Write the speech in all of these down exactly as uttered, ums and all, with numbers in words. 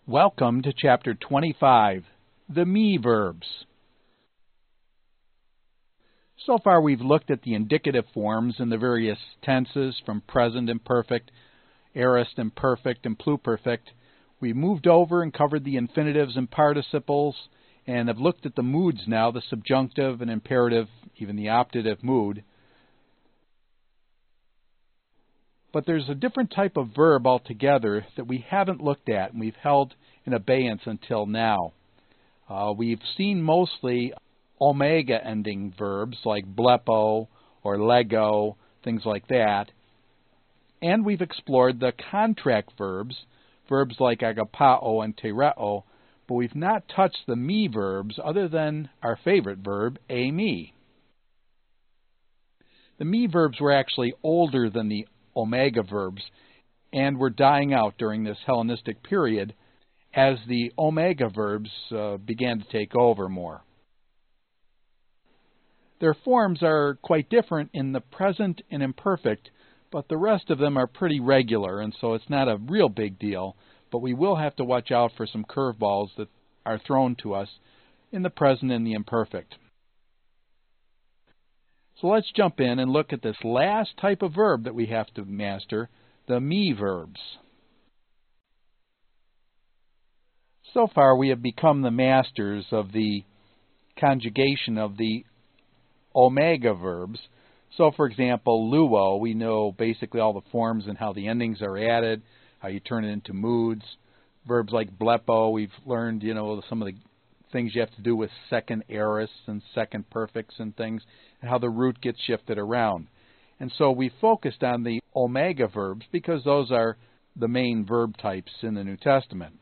Welcome to Chapter twenty-five, the me verbs. So far we've looked at the indicative forms in the various tenses from present imperfect, aorist imperfect, and pluperfect. We moved over and covered the infinitives and participles, and have looked at the moods now, the subjunctive and imperative, even the optative mood. But there's a different type of verb altogether that we haven't looked at, and we've held in abeyance until now. Uh, we've seen mostly omega-ending verbs like blepo or lego, things like that. And we've explored the contract verbs, verbs like agapao and tereo, but we've not touched the me verbs other than our favorite verb, eimi. The me verbs were actually older than the omega verbs and were dying out during this Hellenistic period as the omega verbs uh, began to take over more. Their forms are quite different in the present and imperfect, but the rest of them are pretty regular, and so it's not a real big deal, but we will have to watch out for some curveballs that are thrown to us in the present and the imperfect. So let's jump in and look at this last type of verb that we have to master, the me verbs. So far we have become the masters of the conjugation of the omega verbs. So for example, luo, we know basically all the forms and how the endings are added, how you turn it into moods. Verbs like blepo, we've learned, you know, some of the things you have to do with second aorists and second perfects and things, and how the root gets shifted around. And so we focused on the omega verbs because those are the main verb types in the New Testament.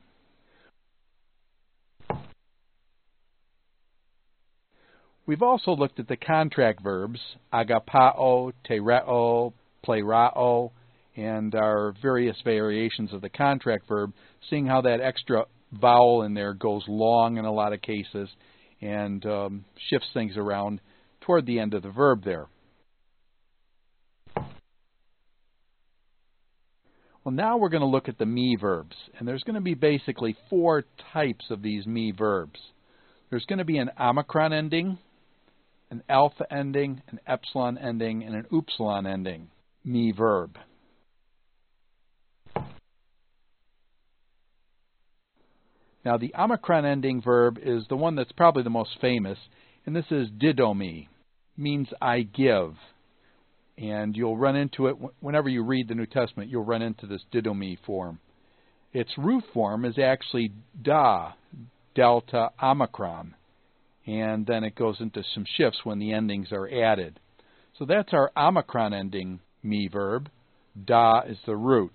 We've also looked at the contract verbs, agapao, tereo, plerao, and our various variations of the contract verb, seeing how that extra vowel in there goes long in a lot of cases and um, shifts things around toward the end of the verb there. Well, now we're going to look at the me verbs, and there's going to be basically four types of these me verbs. There's going to be an omicron ending, an alpha ending, an epsilon ending, and an upsilon ending me verb. Now, the omicron ending verb is the one that's probably the most famous, and this is didomi, means I give. And you'll run into it whenever you read the New Testament, you'll run into this didomi form. Its root form is actually da, delta omicron, and then it goes into some shifts when the endings are added. So that's our omicron ending me verb. Da is the root.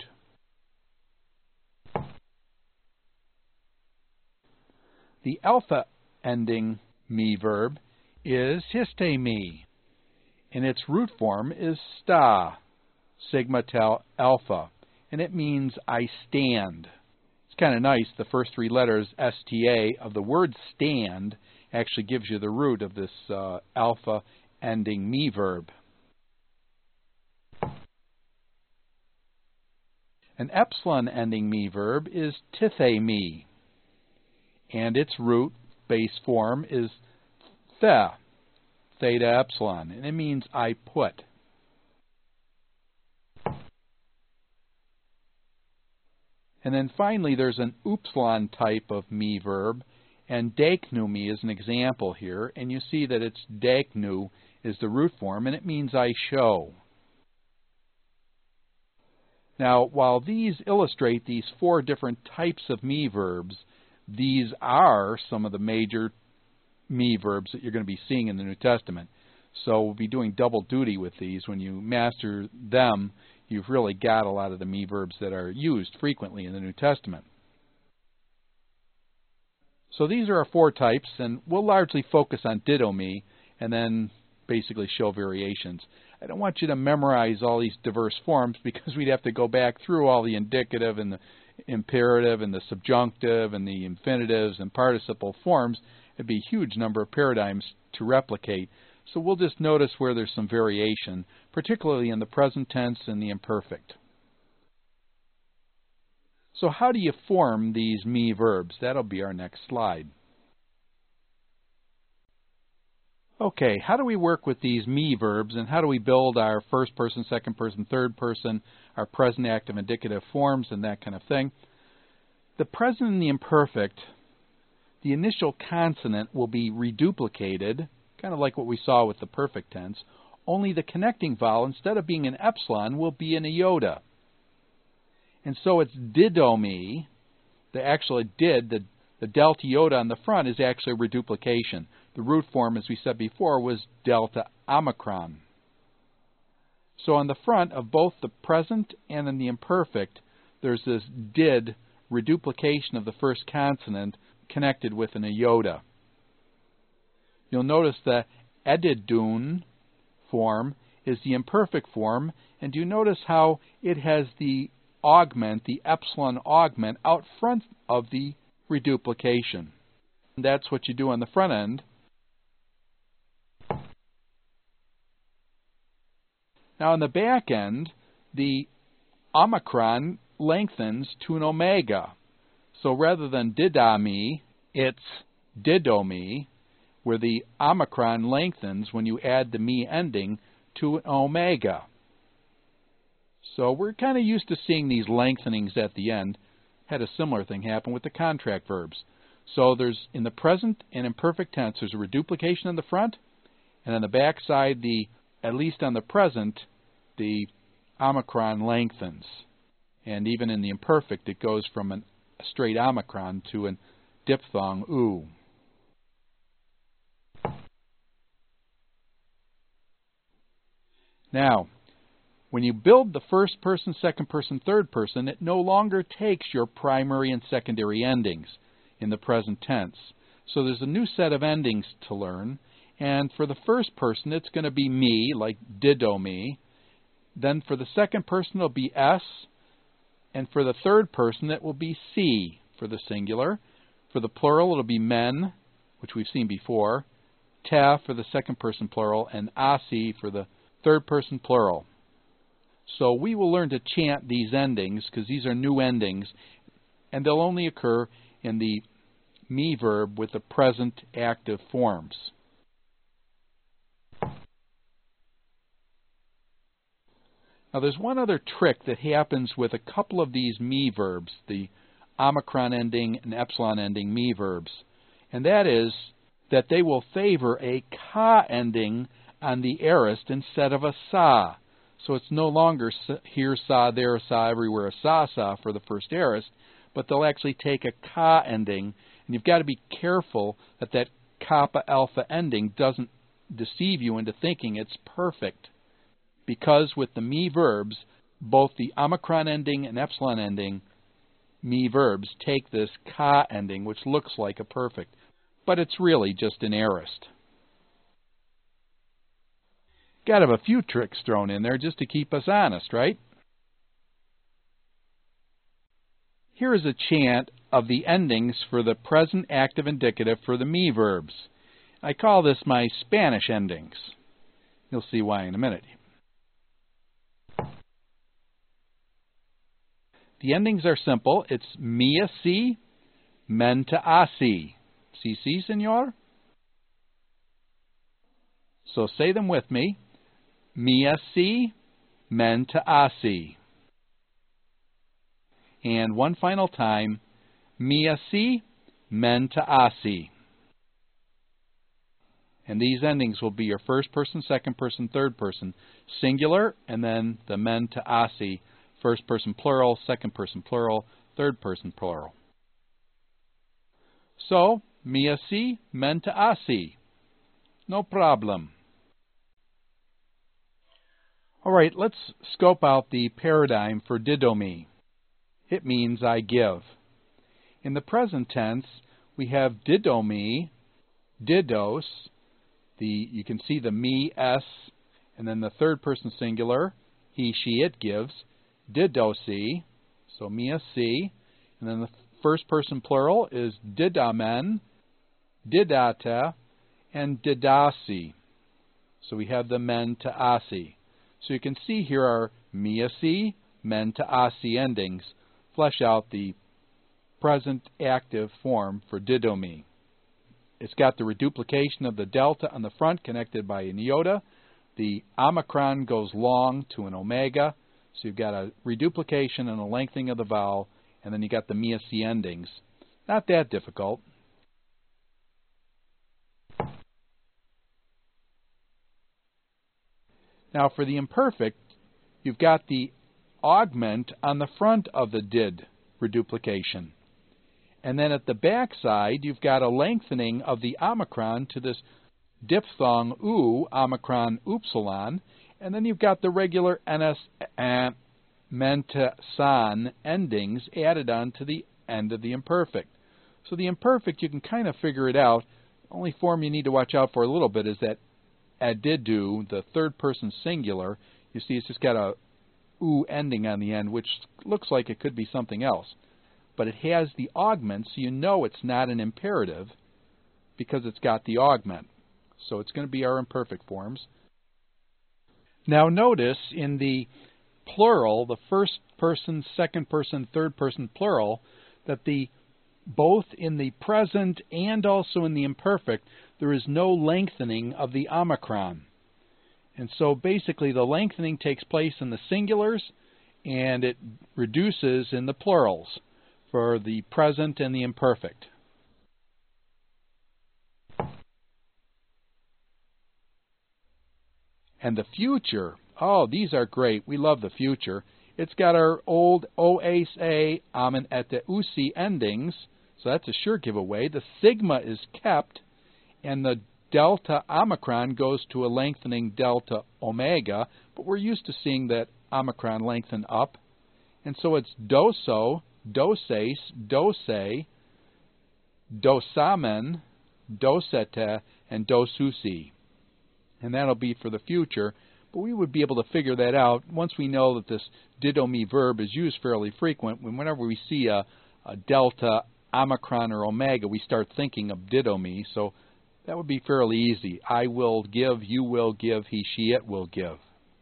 The alpha ending me verb is histemi, and its root form is sta, sigma tau alpha, and it means I stand. It's kind of nice, the first three letters, S T A, of the word stand actually gives you the root of this uh, alpha ending me verb. An epsilon ending me verb is tithemi, and its root base form is the, theta epsilon, and it means I put. And then finally there's an upsilon type of me verb, and deiknumi is an example here, and you see that it's deiknu is the root form, and it means I show. Now, while these illustrate these four different types of me verbs, these are some of the major me verbs that you're going to be seeing in the New Testament. So we'll be doing double duty with these. When you master them, you've really got a lot of the me verbs that are used frequently in the New Testament. So these are our four types, and we'll largely focus on didomi and then basically show variations. I don't want you to memorize all these diverse forms because we'd have to go back through all the indicative and the imperative and the subjunctive and the infinitives and participle forms. It'd be a huge number of paradigms to replicate. So we'll just notice where there's some variation, particularly in the present tense and the imperfect. So how do you form these me verbs? That'll be our next slide. Okay, how do we work with these me verbs, and how do we build our first person, second person, third person, our present active indicative forms, and that kind of thing? The present and the imperfect, the initial consonant will be reduplicated, kind of like what we saw with the perfect tense, only the connecting vowel, instead of being an epsilon, will be an iota. And so it's didomi, the actual did, the, the delta iota on the front is actually a reduplication. The root form, as we said before, was delta omicron. So on the front of both the present and in the imperfect, there's this did reduplication of the first consonant connected with an iota. You'll notice the edidun form is the imperfect form, and do you notice how it has the augment, the epsilon augment, out front of the reduplication? And that's what you do on the front end. Now on the back end, the omicron lengthens to an omega. So rather than didami, it's didomi, where the omicron lengthens when you add the me ending to an omega. So we're kind of used to seeing these lengthenings at the end. Had a similar thing happen with the contract verbs. So there's, in the present and imperfect tense, there's a reduplication on the front, and on the back side, the, at least on the present, the omicron lengthens. And even in the imperfect, it goes from an, a straight omicron to an diphthong oo. Now, when you build the first person, second person, third person, it no longer takes your primary and secondary endings in the present tense. So there's a new set of endings to learn, and for the first person it's going to be me, like didomi. Then for the second person it'll be s, and for the third person it will be si for the singular. For the plural it'll be men, which we've seen before, te for the second person plural, and asi for the third person plural. So we will learn to chant these endings because these are new endings, and they'll only occur in the me verb with the present active forms. Now there's one other trick that happens with a couple of these me verbs, the omicron ending and epsilon ending me verbs, and that is that they will favor a ka ending on the aorist instead of a sa. So it's no longer here sa, there sa, everywhere sa sa for the first aorist, but they'll actually take a ka ending, and you've got to be careful that that kappa alpha ending doesn't deceive you into thinking it's perfect. Because with the me verbs, both the omicron ending and epsilon ending me verbs take this ka ending, which looks like a perfect, but it's really just an aorist. Got to have a few tricks thrown in there just to keep us honest, right? Here is a chant of the endings for the present active indicative for the me verbs. I call this my Spanish endings. You'll see why in a minute. The endings are simple. It's me así, mente así. Si, si, señor? So say them with me. Me así, mente así. And one final time. Me así, mente así. And these endings will be your first person, second person, third person, singular, and then the mente así, first person plural, second person plural, third person plural. So, me así, mente así. No problem. All right, let's scope out the paradigm for didomi. It means I give. In the present tense, we have didomi, didos. The you can see the me, s, and then the third person singular, he, she, it gives. Didosi, so me así, and then the first person plural is didamen, didata, and didasi. So we have the men to asi. So you can see here are me así, men to asi endings flesh out the present active form for didomi. It's got the reduplication of the delta on the front connected by an iota. The omicron goes long to an omega. So you've got a reduplication and a lengthening of the vowel, and then you got the mia-c endings. Not that difficult. Now for the imperfect, you've got the augment on the front of the did reduplication. And then at the back side, you've got a lengthening of the omicron to this diphthong u, omicron upsilon, and then you've got the regular ns, uh, ment, san endings added on to the end of the imperfect. So the imperfect, you can kind of figure it out. The only form you need to watch out for a little bit is that adidu, the third person singular. You see it's just got a u ending on the end, which looks like it could be something else. But it has the augment, so you know it's not an imperative because it's got the augment. So it's going to be our imperfect forms. Now notice in the plural, the first person, second person, third person plural, that the both in the present and also in the imperfect, there is no lengthening of the omicron. And so basically the lengthening takes place in the singulars and it reduces in the plurals for the present and the imperfect. And the future, oh, these are great. We love the future. It's got our old oase, amen, et usi endings, so that's a sure giveaway. The sigma is kept, and the delta omicron goes to a lengthening delta omega, but we're used to seeing that omicron lengthen up. And so it's doso, doses, dose, dosamen, dosete, and dosusi. And that'll be for the future. But we would be able to figure that out once we know that this didomi verb is used fairly frequent. Whenever we see a, a delta, omicron, or omega, we start thinking of didomi. So that would be fairly easy. I will give, you will give, he, she, it will give.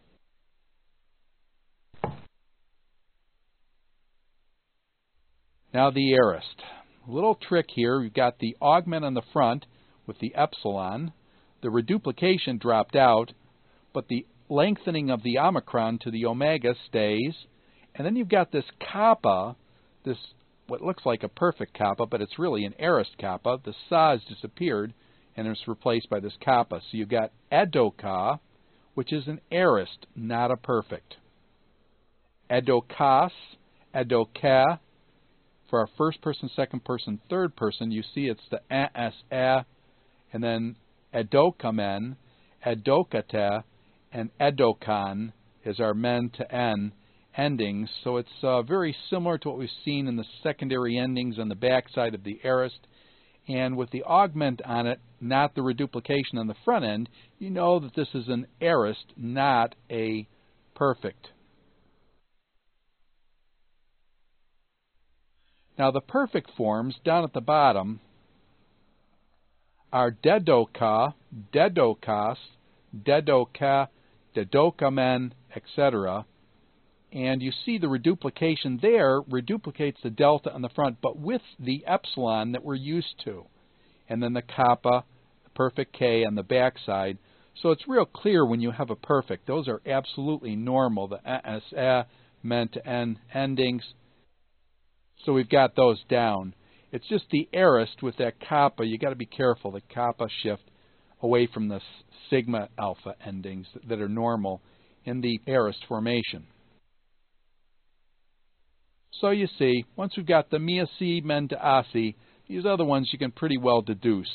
Now the aorist. A little trick here. We've got the augment on the front with the epsilon. The reduplication dropped out, but the lengthening of the omicron to the omega stays. And then you've got this kappa, this what looks like a perfect kappa, but it's really an aorist kappa. The sa has disappeared, and it's replaced by this kappa. So you've got edoka, which is an aorist, not a perfect. Edokas, edoka. For our first person, second person, third person, you see it's the as, a, and then edokamen, edokate, and edokan is our men to n endings. So it's uh, very similar to what we've seen in the secondary endings on the back side of the aorist. And with the augment on it, not the reduplication on the front end, you know that this is an aorist, not a perfect. Now the perfect forms down at the bottom are dedoka, dedokas, dedoka, dedokamen, et cetera. And you see the reduplication there reduplicates the delta on the front, but with the epsilon that we're used to. And then the kappa, the perfect K on the back side. So it's real clear when you have a perfect. Those are absolutely normal, the as, a, men to n endings. So we've got those down. It's just the aorist with that kappa. You've got to be careful. The kappa shift away from the sigma alpha endings that are normal in the aorist formation. So you see, once we've got the mia-c, men to asi, these other ones you can pretty well deduce.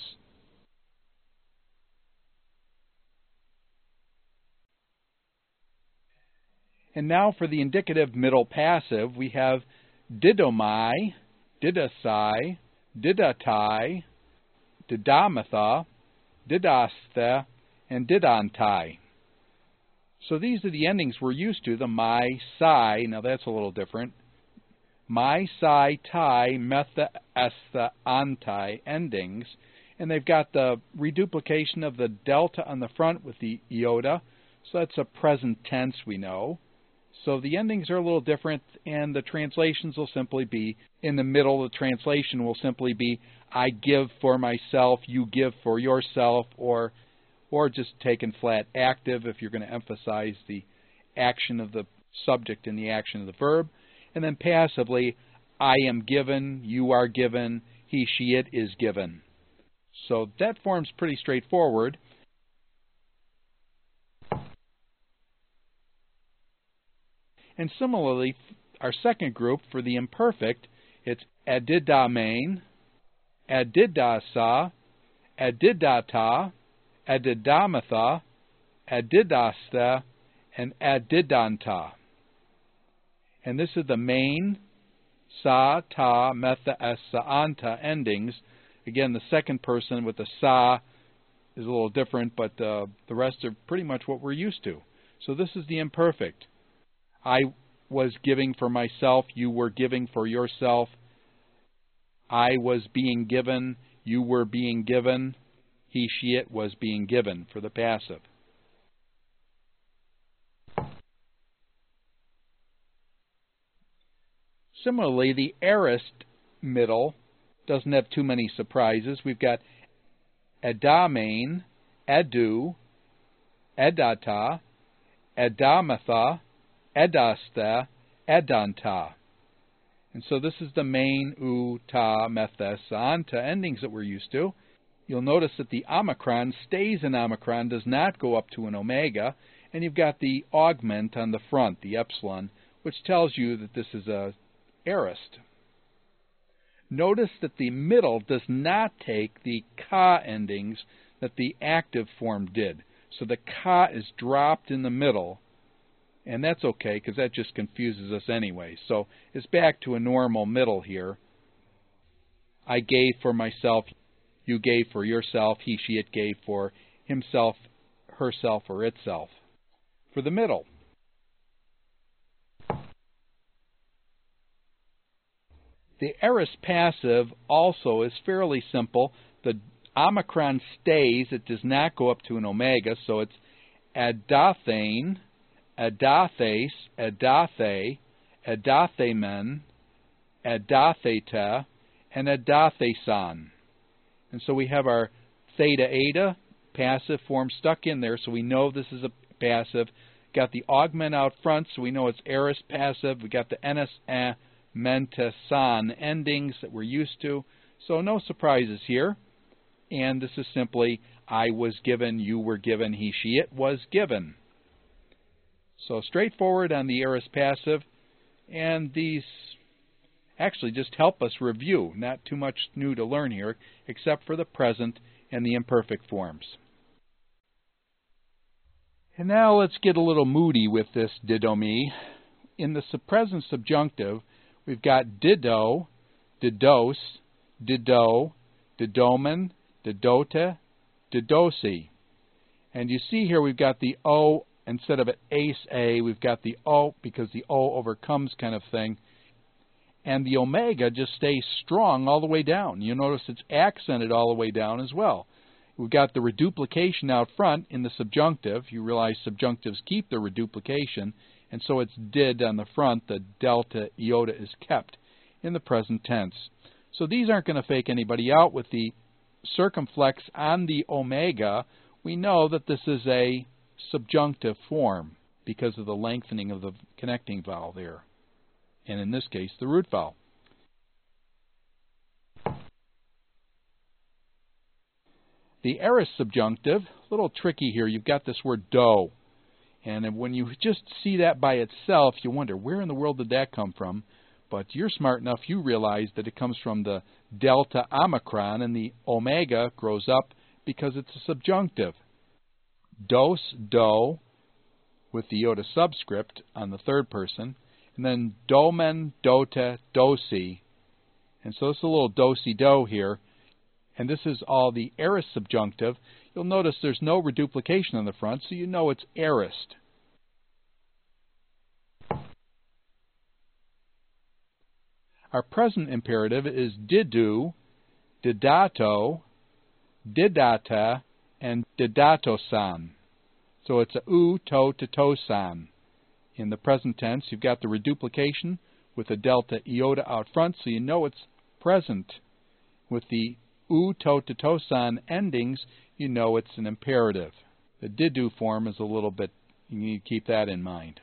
And now for the indicative middle passive, we have didomai, didasai, didatai, didamatha, didastha, and didantai. So these are the endings we're used to, the mai, sai, now that's a little different. Mai, sai, tai, metha, estha, antai endings, and they've got the reduplication of the delta on the front with the iota, so that's a present tense we know. So the endings are a little different, and the translations will simply be, in the middle, the translation will simply be, I give for myself, you give for yourself, or or just taken flat active if you're going to emphasize the action of the subject and the action of the verb. And then passively, I am given, you are given, he, she, it is given. So that form's pretty straightforward. And similarly, our second group for the imperfect, it's adidamein, adidasa, adidata, adidamatha, adidasta, and adidanta. And this is the main, sa, ta, metha, essa, anta endings. Again, the second person with the sa is a little different, but uh, the rest are pretty much what we're used to. So this is the imperfect. I was giving for myself, you were giving for yourself. I was being given, you were being given. He, she, it was being given for the passive. Similarly, the aorist middle doesn't have too many surprises. We've got adamein, edu, edata, edamatha, edasta, edanta. And so this is the main, u, ta, metha, anta endings that we're used to. You'll notice that the omicron stays in omicron, does not go up to an omega, and you've got the augment on the front, the epsilon, which tells you that this is a aorist. Notice that the middle does not take the ka endings that the active form did. So the ka is dropped in the middle, and that's okay because that just confuses us anyway. So it's back to a normal middle here. I gave for myself, you gave for yourself, he, she, it gave for himself, herself, or itself. For the middle. The aorist passive also is fairly simple. The omicron stays. It does not go up to an omega, so it's adathein, adathes, adathe, adathemen, adatheta, and adathesan. And so we have our theta eta passive form stuck in there, so we know this is a passive. Got the augment out front, so we know it's aorist passive. We got the ns, a, menta, san endings that we're used to. So no surprises here. And this is simply, I was given, you were given, he, she, it was given. So straightforward on the aorist passive. And these actually just help us review. Not too much new to learn here, except for the present and the imperfect forms. And now let's get a little moody with this didomi. In the present subjunctive, we've got dido, didos, dido, didomen, didota, didosi. And you see here we've got the O, instead of an ace A, we've got the O because the O overcomes kind of thing. And the omega just stays strong all the way down. You notice it's accented all the way down as well. We've got the reduplication out front in the subjunctive. You realize subjunctives keep their reduplication, and so it's did on the front. The delta iota is kept in the present tense. So these aren't going to fake anybody out. With the circumflex on the omega, we know that this is a subjunctive form because of the lengthening of the connecting vowel there. And in this case, the root vowel. The aorist subjunctive, a little tricky here. You've got this word do. And when you just see that by itself, you wonder, where in the world did that come from? But you're smart enough, you realize that it comes from the delta omicron, and the omega grows up because it's a subjunctive. Dos, do, with the iota subscript on the third person. And then domen, dota, dosi. And so it's a little dosi-do here. And this is all the aorist subjunctive. You'll notice there's no reduplication on the front, so you know it's aorist. Our present imperative is didu, didato, didata, and didatosan. So it's a u, to, to, to-san. In the present tense, you've got the reduplication with the delta iota out front, so you know it's present. With the u, to, to, tosan endings, you know it's an imperative. The did do form is a little bit, you need to keep that in mind.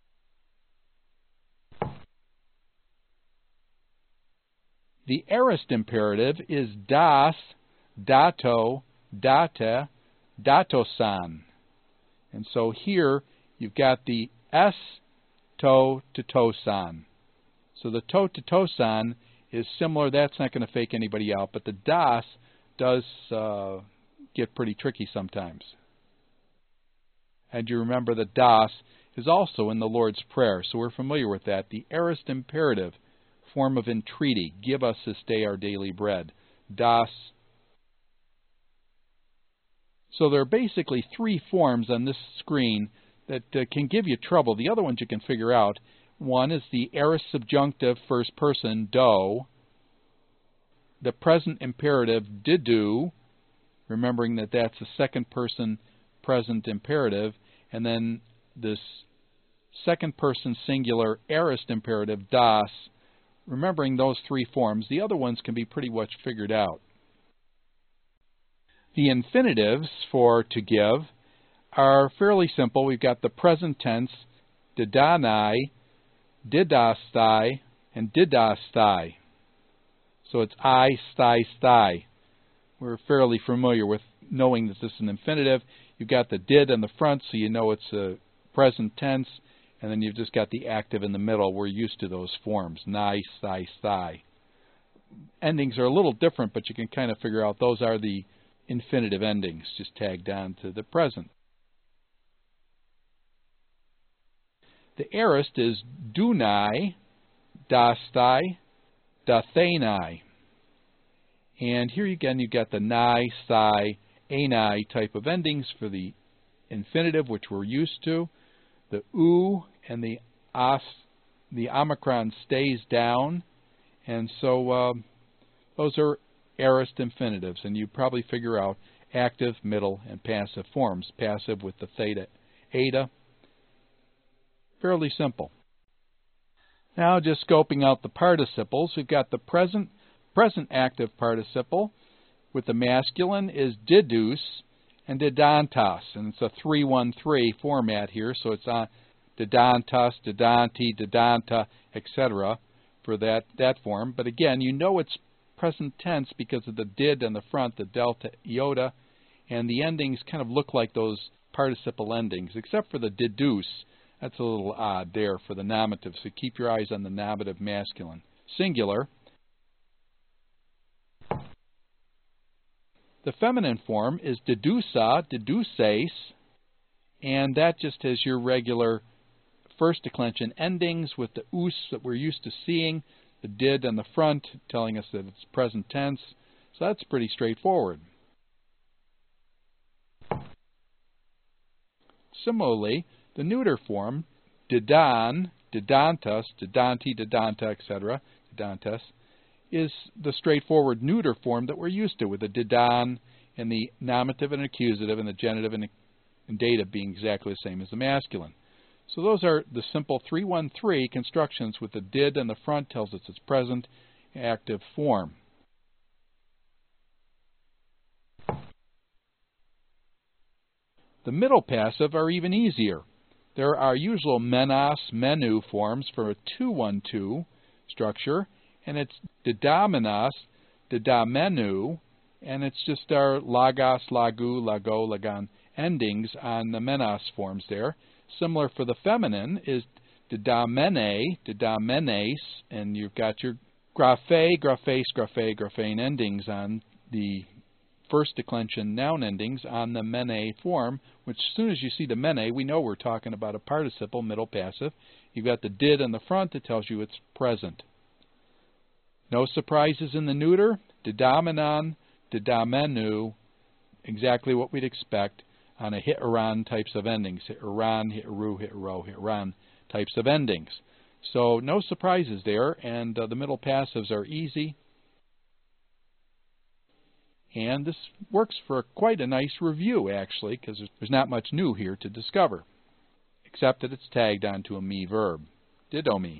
The aorist imperative is das, dato, data, datosan. And so here you've got the s, to, to, tosan. So the to, to, tosan is similar. That's not going to fake anybody out, but the das does uh, get pretty tricky sometimes. And you remember that das is also in the Lord's Prayer, so we're familiar with that. The aorist imperative, form of entreaty, give us this day our daily bread. Das. So there are basically three forms on this screen that uh, can give you trouble. The other ones you can figure out. One is the aorist subjunctive first person, do. The present imperative, did do, remembering that that's a second person present imperative. And then this second person singular aorist imperative, das, remembering those three forms. The other ones can be pretty much figured out. The infinitives for to give are fairly simple. We've got the present tense, didanai, didastai, and didastai. So it's I, stai, stai. We're fairly familiar with knowing that this is an infinitive. You've got the did in the front, so you know it's a present tense, and then you've just got the active in the middle. We're used to those forms, nai, stai, stai. Endings are a little different, but you can kind of figure out those are the infinitive endings, just tagged on to the present. The aorist is dunai, dastai, dathenai. And here again you've got the nai, stai, anai type of endings for the infinitive, which we're used to. The u and the as, the omicron stays down, and so uh, those are aorist infinitives, and you probably figure out active, middle, and passive forms. Passive with the theta, eta. Fairly simple. Now just scoping out the participles, we've got the present present active participle with the masculine is didus and didantas, and it's a three one three format here, so it's on didantas, didanti, didanta, et cetera for that, that form. But again, you know it's present tense because of the did in the front, the delta iota, and the endings kind of look like those participle endings, except for the didus. That's a little odd there for the nominative, so keep your eyes on the nominative masculine. Singular. The feminine form is dedusa, deduces, and that just has your regular first declension endings with the us that we're used to seeing, the did on the front telling us that it's present tense, so that's pretty straightforward. Similarly, the neuter form, didan, didantas, didanti, didanta, et cetera, didantas, is the straightforward neuter form that we're used to, with the didan and the nominative and accusative and the genitive and, and dative being exactly the same as the masculine. So those are the simple three one three constructions with the did in the front tells us it's present active form. The middle passive are even easier. There are our usual menas, menu forms for a two one two structure, and it's didamenas, didamenu, and it's just our lagos, lagu, lago, lagan endings on the menas forms there. Similar for the feminine is didamene, didamenes, and you've got your graphe, graphes, graphe, graphane endings on the first declension noun endings on the mene form, which as soon as you see the mene, we know we're talking about a participle, middle passive. You've got the did in the front that tells you it's present. No surprises in the neuter. Didamenon, didamenu, exactly what we'd expect on a hit-aran types of endings. Hit-aran, hit-aru, hit-aro, hit-aran types of endings. So no surprises there, and uh, the middle passives are easy. And this works for quite a nice review, actually, because there's not much new here to discover. except that it's tagged onto a me verb, didomi.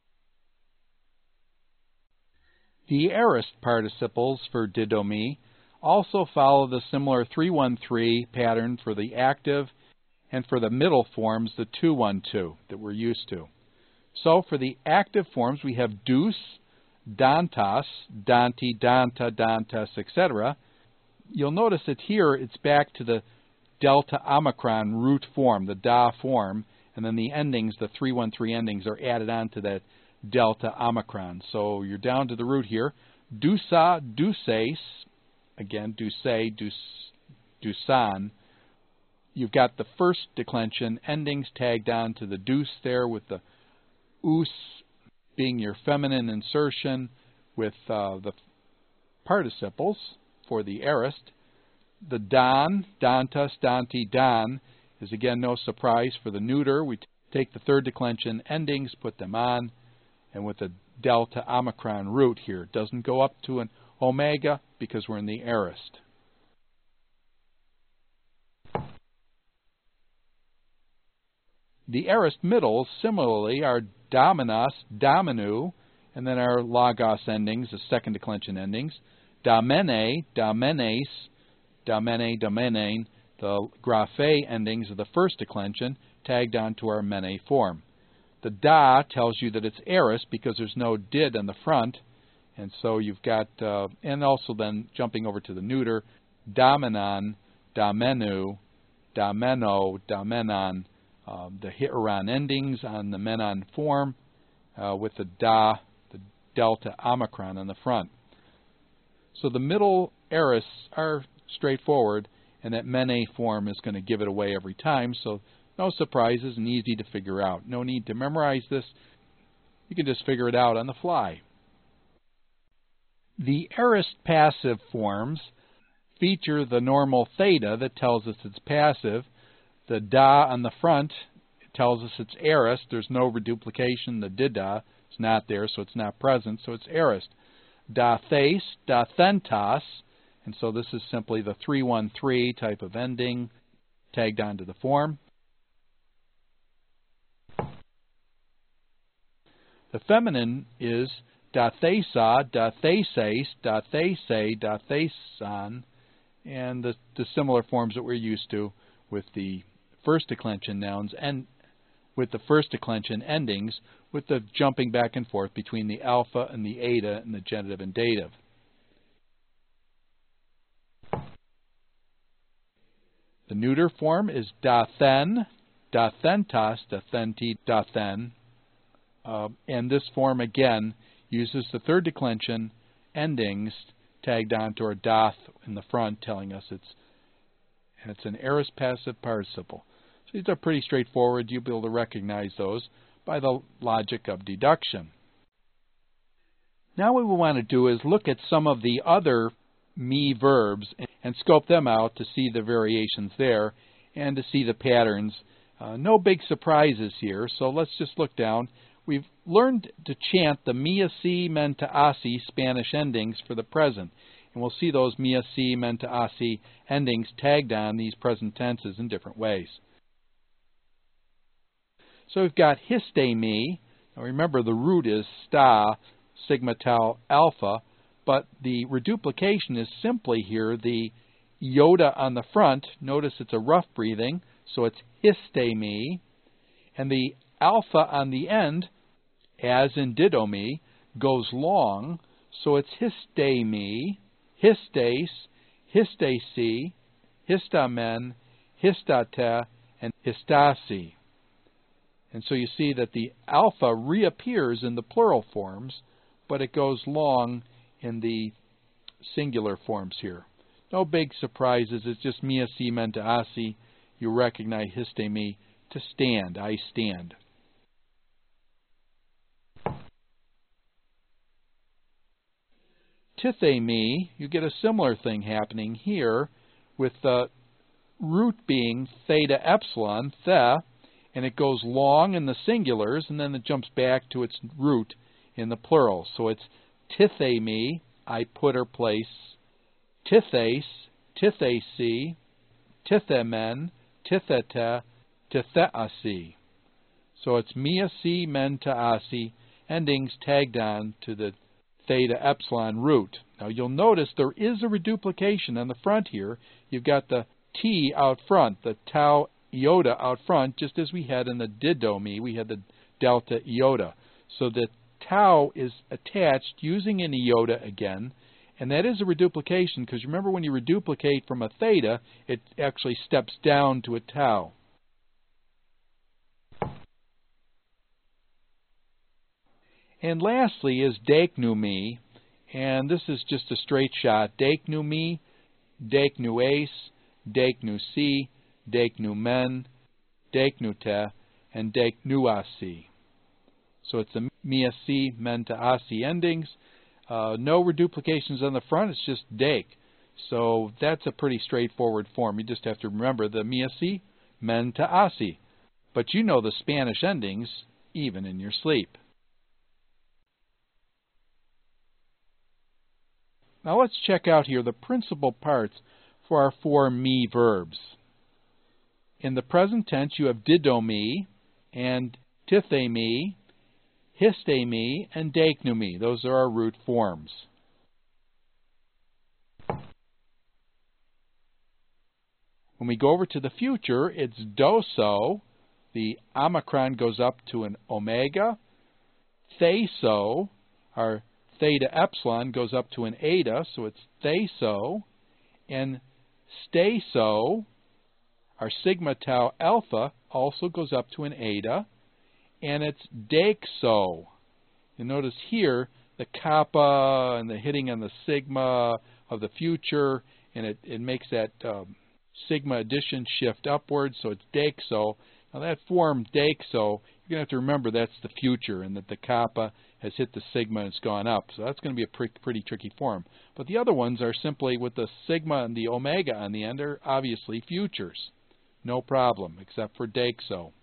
The aorist participles for didomi also follow the similar three one three pattern for the active, and for the middle forms, the two one two that we're used to. So for the active forms, we have dus, dantas, danti, danta, dantas, et cetera. You'll notice that here it's back to the delta omicron root form, the da form, and then the endings, the three one three endings, are added on to that delta omicron. So you're down to the root here. Dusa, duses, again, duse, dus, dusan. You've got the first declension endings tagged on to the dus there, with the us being your feminine insertion, with uh, the participles for the aorist. The dan, dantas, danti, dan, is again no surprise for the neuter. We take the third declension endings, put them on, and with the delta omicron root here. It doesn't go up to an omega because we're in the aorist. The aorist middles, similarly, are dominos, dominu, and then our logos endings, the second declension endings. Domene, domenes, domene, domenein, the graphe endings of the first declension, tagged onto our mene form. The da tells you that it's aorist because there's no did on the front, and so you've got, uh, and also then jumping over to the neuter, dominon, domenu, domeno, domenon, um, the hieron endings on the menon form, uh, with the da, the delta omicron on the front. So the middle aorists are straightforward, and that mene form is going to give it away every time, so no surprises and easy to figure out. No need to memorize this. You can just figure it out on the fly. The aorist passive forms feature the normal theta that tells us it's passive. The da on the front tells us it's aorist. There's no reduplication. The dida is not there, so it's not present, so it's aorist. Da thes, da thentas, and so this is simply the three one three type of ending tagged onto the form. The feminine is da thesa, da theses, da these, da thesan, and the, the similar forms that we're used to with the first declension nouns and with the first declension endings, with the jumping back and forth between the alpha and the eta and the genitive and dative. The neuter form is da then, da thentas, da thenti, da then. Uh, and this form, again, uses the third declension endings tagged onto our dath in the front, telling us it's, and it's an aorist passive participle. So these are pretty straightforward. You'll be able to recognize those by the logic of deduction. Now what we want to do is look at some of the other me verbs and scope them out to see the variations there and to see the patterns. Uh, no big surprises here, so let's just look down. We've learned to chant the mia si, menta asi Spanish endings for the present. And we'll see those mia si, menta asi endings tagged on these present tenses in different ways. So we've got histe me. Now remember, the root is sta, sigma tau alpha, but the reduplication is simply here the iota on the front. Notice it's a rough breathing, so it's histe me. And the alpha on the end, as in didomi, goes long, so it's histe me, histes, histesi, histamen, histate, and histasi. And so you see that the alpha reappears in the plural forms, but it goes long in the singular forms here. No big surprises. It's just mia si, menta asi. You recognize histe me to stand. I stand. Tithe me, you get a similar thing happening here with the root being theta epsilon, the, and it goes long in the singulars, and then it jumps back to its root in the plural. So it's tithe me, I put or place, tithes, tithesi, tithemen, titheta, titheasi. So it's mia si, men ta asi, endings tagged on to the theta epsilon root. Now you'll notice there is a reduplication on the front here. You've got the t out front, the tau iota out front, just as we had in the didomi, we had the delta iota. So the tau is attached using an iota again, and that is a reduplication, because remember when you reduplicate from a theta, it actually steps down to a tau. And lastly is dek nu mi, and this is just a straight shot. Dek nu mi, dek nu ace, dek nu si, dek nu men, dek nu te, and dek nu asi. So it's the mia si, men ta asi endings. Uh, no reduplications on the front, it's just dek. So that's a pretty straightforward form. You just have to remember the mia si, men ta asi. But you know the Spanish endings even in your sleep. Now let's check out here the principal parts for our four mi verbs. In the present tense you have didomi and tithemi, histemi, and dek nu mi. Those are our root forms. When we go over to the future, it's doso. The omicron goes up to an omega. Theso, our theta epsilon goes up to an eta, so it's theso. And steso, our sigma tau alpha, also goes up to an eta. And it's dekso. You notice here the kappa and the hitting on the sigma of the future, and it, it makes that um, sigma addition shift upwards, so it's dekso. Now that form dekso, you're going to have to remember that's the future, and that the kappa has hit the sigma and it's gone up. So that's going to be a pretty, pretty tricky form. But the other ones are simply with the sigma and the omega on the end are obviously futures. No problem, except for dekso.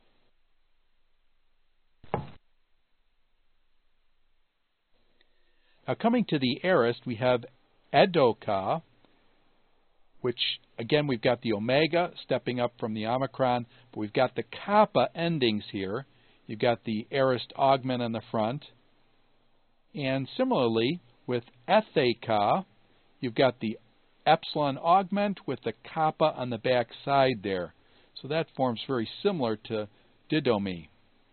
Now coming to the aorist, we have edoka, which again we've got the omega stepping up from the omicron, but we've got the kappa endings here. You've got the aorist augment on the front. And similarly with etheka, you've got the epsilon augment with the kappa on the back side there. So that forms very similar to didomi.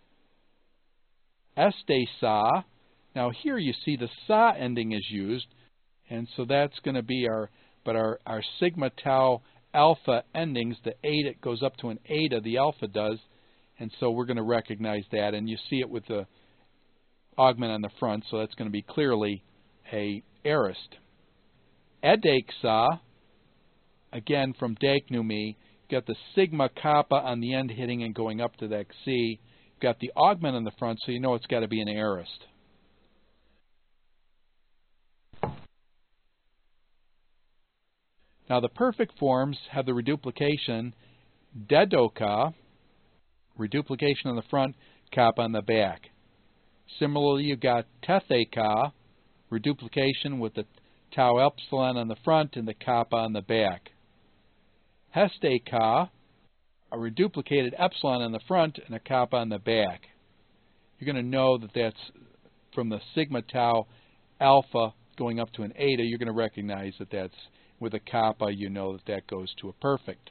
Estesa. Now here you see the sa ending is used, and so that's going to be our, but our, our sigma tau alpha endings, the eta goes up to an eta, the alpha does, and so we're going to recognize that, and you see it with the augment on the front, so that's going to be clearly a aorist. Edeksa, again from dek nu mi, you've got the sigma kappa on the end hitting and going up to that C. You've got the augment on the front, so you know it's got to be an aorist. Now the perfect forms have the reduplication dedoka, reduplication on the front, kappa on the back. Similarly, you've got tetheka, reduplication with the tau epsilon on the front and the kappa on the back. Hesteka, a reduplicated epsilon on the front and a kappa on the back. You're going to know that that's from the sigma tau alpha going up to an eta. You're going to recognize that that's with a kappa, you know that that goes to a perfect.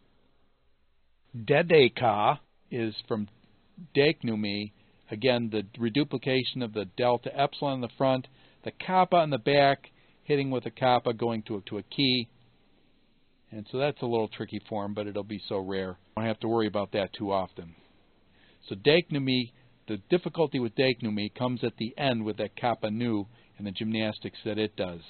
Dedeka is from dek nu mi. Again, the reduplication of the delta epsilon in the front, the kappa on the back, hitting with a kappa going to a, to a key. And so that's a little tricky form, but it'll be so rare. I don't have to worry about that too often. So dek nu mi, the difficulty with dek nu mi comes at the end with that kappa nu and the gymnastics that it does.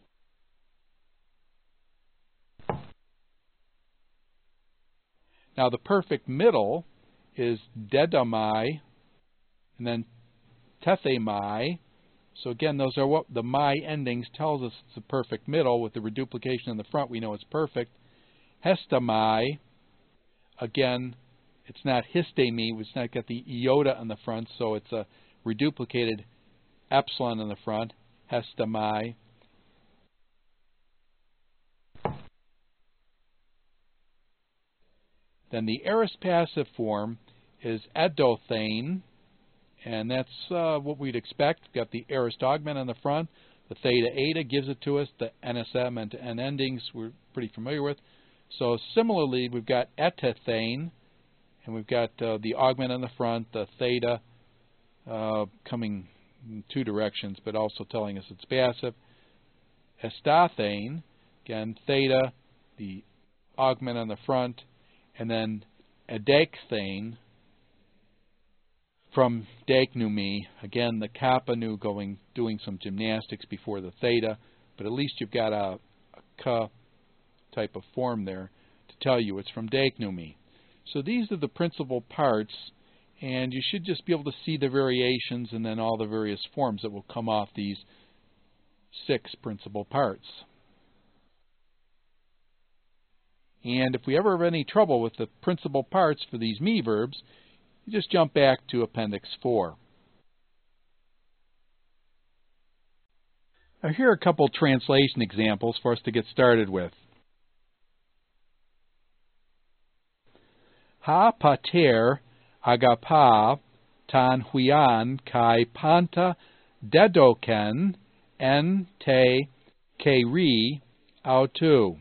Now the perfect middle is dedamai and then tethemai. So again, those are what the mai endings tells us it's a perfect middle. With the reduplication in the front, we know it's perfect. Hestamai, again, it's not histemi, it's not got the iota on the front, so it's a reduplicated epsilon in the front. Hestamai. Then the aorist passive form is edothane, and that's uh, what we'd expect. We've got the aorist augment on the front. The theta eta gives it to us. The N S M and N endings we're pretty familiar with. So similarly, we've got etathane, and we've got uh, the augment on the front, the theta uh, coming in two directions, but also telling us it's passive. Estothane, again, theta, the augment on the front, and then edakhthane from dachnumi, again the kappa nu going doing some gymnastics before the theta, but at least you've got a, a ka type of form there to tell you it's from dachnumi. So these are the principal parts, and you should just be able to see the variations and then all the various forms that will come off these six principal parts. And if we ever have any trouble with the principal parts for these me verbs, you just jump back to Appendix four. Now here are a couple translation examples for us to get started with. Ha pater agapa tan huian kai panta dedoken en te keri autu.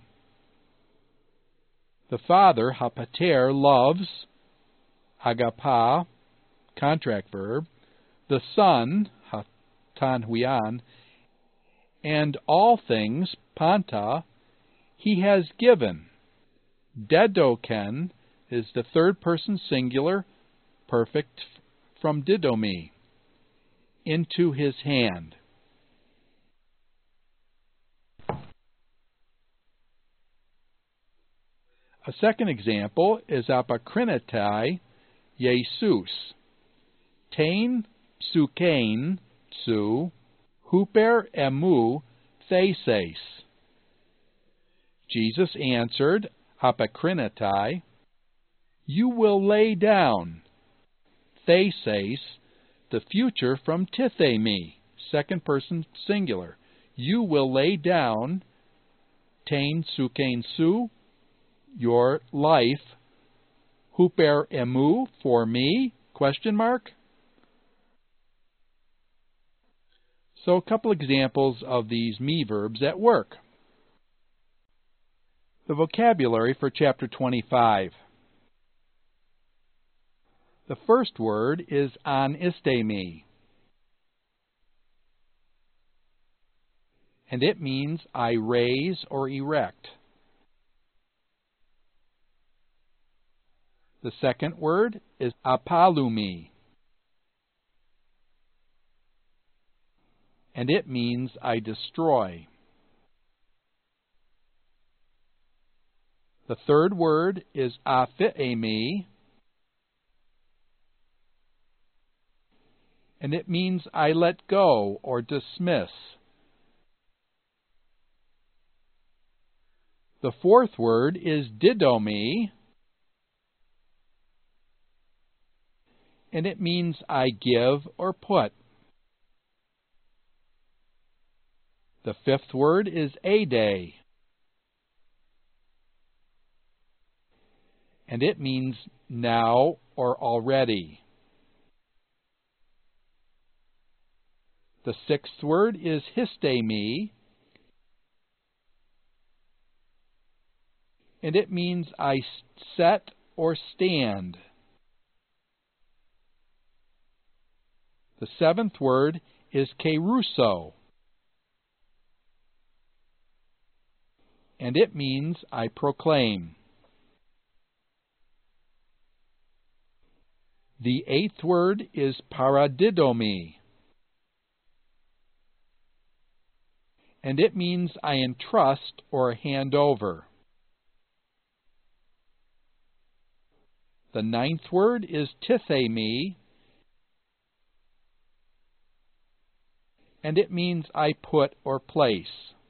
The father, hapater, loves, agapa, contract verb, the son, tan huian, and all things, panta, he has given. Dedoken is the third person singular, perfect from didomi, into his hand. A second example is apakrinatai Jesus. Tain psukein su huper emu theses. Jesus answered, apakrinatai, you will lay down, theses, the future from tithemi, second person singular. You will lay down, tain psukein su, your life, huper emu, for me, question mark. So a couple examples of these me verbs at work. The vocabulary for chapter twenty-five. The first word is anistemi, and it means I raise or erect. The second word is apalumi, and it means I destroy. The third word is aphiemi, and it means I let go or dismiss. The fourth word is didomi, and it means I give or put. The fifth word is ade, and it means now or already. The sixth word is histemi, and it means I set or stand. The seventh word is keruso, and it means I proclaim. The eighth word is paradidomi, and it means I entrust or hand over. The ninth word is tithemi, and it means I put or place.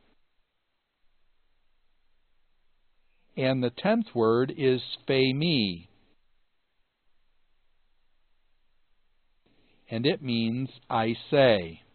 And the tenth word is phemi, and it means I say.